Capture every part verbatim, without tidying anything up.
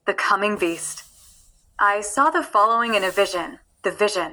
The coming beast. I saw the following in a vision, the vision.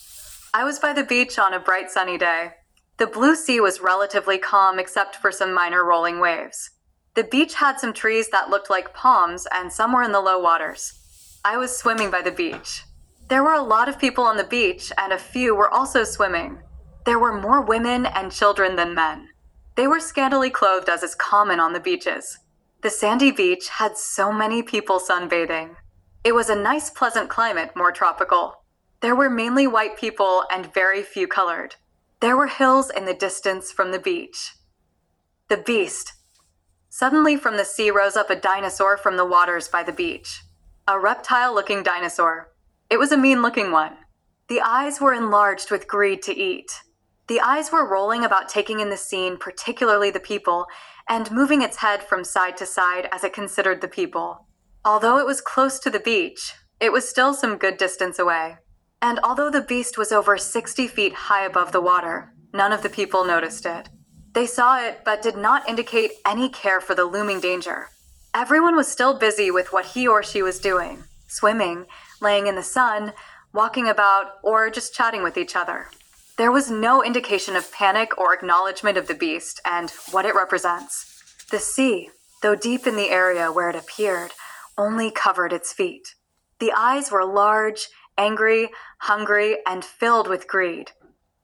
I was by the beach on a bright sunny day. The blue sea was relatively calm except for some minor rolling waves. The beach had some trees that looked like palms and some were in the low waters. I was swimming by the beach. There were a lot of people on the beach and a few were also swimming. There were more women and children than men. They were scantily clothed as is common on the beaches. The sandy beach had so many people sunbathing. It was a nice, pleasant climate, more tropical. There were mainly white people and very few colored. There were hills in the distance from the beach. The beast. Suddenly from the sea rose up a dinosaur from the waters by the beach. A reptile-looking dinosaur. It was a mean-looking one. The eyes were enlarged with greed to eat. The eyes were rolling about taking in the scene, particularly the people, and moving its head from side to side as it considered the people. Although it was close to the beach, it was still some good distance away. And although the beast was over sixty feet high above the water, none of the people noticed it. They saw it, but did not indicate any care for the looming danger. Everyone was still busy with what he or she was doing, swimming, laying in the sun, walking about, or just chatting with each other. There was no indication of panic or acknowledgement of the beast and what it represents. The sea, though deep in the area where it appeared, only covered its feet. The eyes were large, angry, hungry, and filled with greed.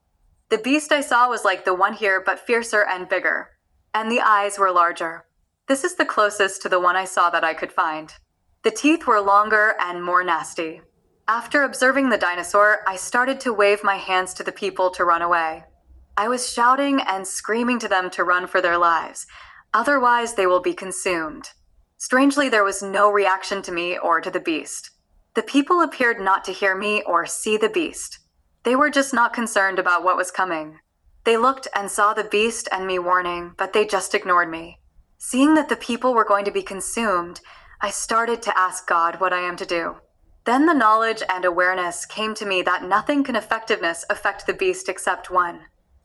The beast I saw was like the one here, but fiercer and bigger, and the eyes were larger. This is the closest to the one I saw that I could find. The teeth were longer and more nasty. After observing the dinosaur, I started to wave my hands to the people to run away. I was shouting and screaming to them to run for their lives, otherwise they will be consumed. Strangely, there was no reaction to me or to the beast. The people appeared not to hear me or see the beast. They were just not concerned about what was coming. They looked and saw the beast and me warning, but they just ignored me. Seeing that the people were going to be consumed, I started to ask God what I am to do. Then the knowledge and awareness came to me that nothing can effectiveness affect the beast except one.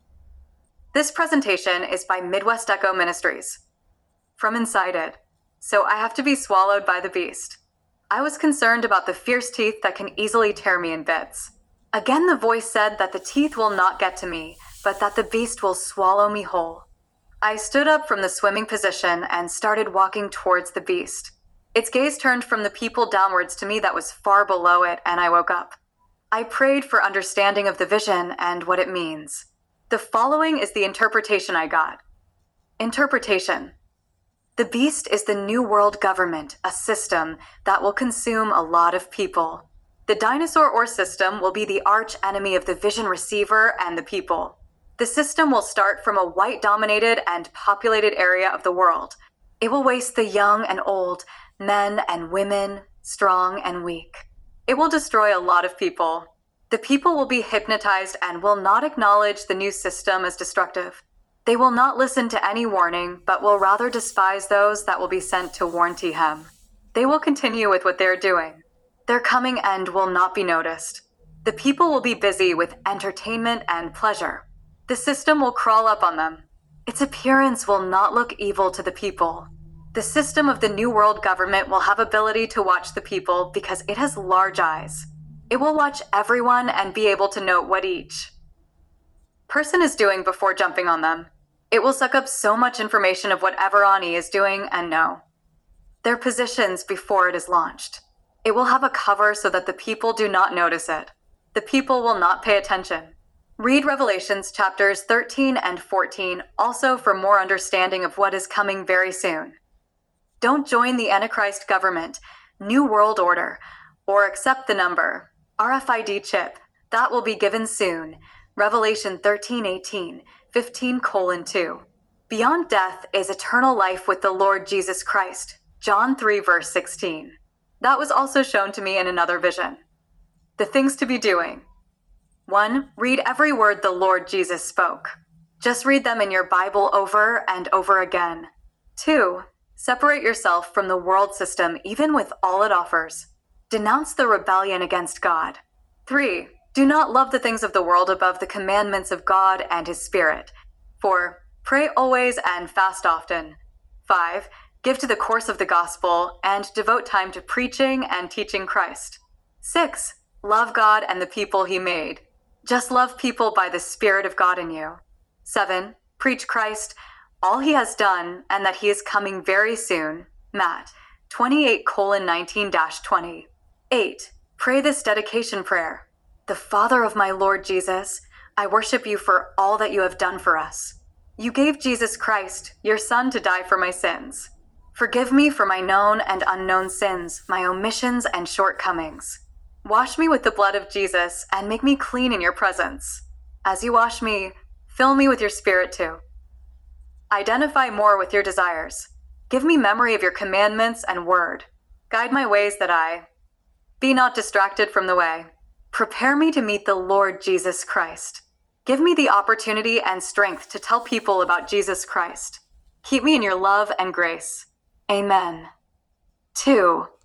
This presentation is by Midwest Echo Ministries. From inside it. So I have to be swallowed by the beast. I was concerned about the fierce teeth that can easily tear me in bits. Again the voice said that the teeth will not get to me, but that the beast will swallow me whole. I stood up from the swimming position and started walking towards the beast. Its gaze turned from the people downwards to me that was far below it, and I woke up. I prayed for understanding of the vision and what it means. The following is the interpretation I got. Interpretation. The beast is the New World government, a system that will consume a lot of people. The dinosaur or system will be the arch enemy of the vision receiver and the people. The system will start from a white-dominated and populated area of the world. It will waste the young and old, men and women, strong and weak. It will destroy a lot of people. The people will be hypnotized and will not acknowledge the new system as destructive. They will not listen to any warning, but will rather despise those that will be sent to warn Tihem. They will continue with what they are doing. Their coming end will not be noticed. The people will be busy with entertainment and pleasure. The system will crawl up on them. Its appearance will not look evil to the people. The system of the New World government will have ability to watch the people because it has large eyes. It will watch everyone and be able to note what each person is doing before jumping on them. It will suck up so much information of what Everani is doing and know their positions before it is launched. It will have a cover so that the people do not notice it. The people will not pay attention. Read Revelations chapters thirteen and fourteen also for more understanding of what is coming very soon. Don't join the Antichrist government, New World Order, or accept the number, R F I D chip. That will be given soon. Revelation thirteen eighteen, fifteen colon two. Beyond death is eternal life with the Lord Jesus Christ. John three verse sixteen. That was also shown to me in another vision. The things to be doing. One, read every word the Lord Jesus spoke. Just read them in your Bible over and over again. Two, separate yourself from the world system even with all it offers. Denounce the rebellion against God. Three, do not love the things of the world above the commandments of God and His Spirit. Four, pray always and fast often. Five, Give to the course of the gospel and devote time to preaching and teaching Christ. Six, love God and the people he made. Just love people by the Spirit of God in you. Seven, preach Christ, all he has done, and that he is coming very soon. Matt, twenty-eight colon nineteen dash twenty. Eight, pray this dedication prayer. The Father of my Lord Jesus, I worship you for all that you have done for us. You gave Jesus Christ, your Son, to die for my sins. Forgive me for my known and unknown sins, my omissions and shortcomings. Wash me with the blood of Jesus and make me clean in your presence. As you wash me, fill me with your Spirit too. Identify more with your desires. Give me memory of your commandments and word. Guide my ways that I be not distracted from the way. Prepare me to meet the Lord Jesus Christ. Give me the opportunity and strength to tell people about Jesus Christ. Keep me in your love and grace. Amen. Two,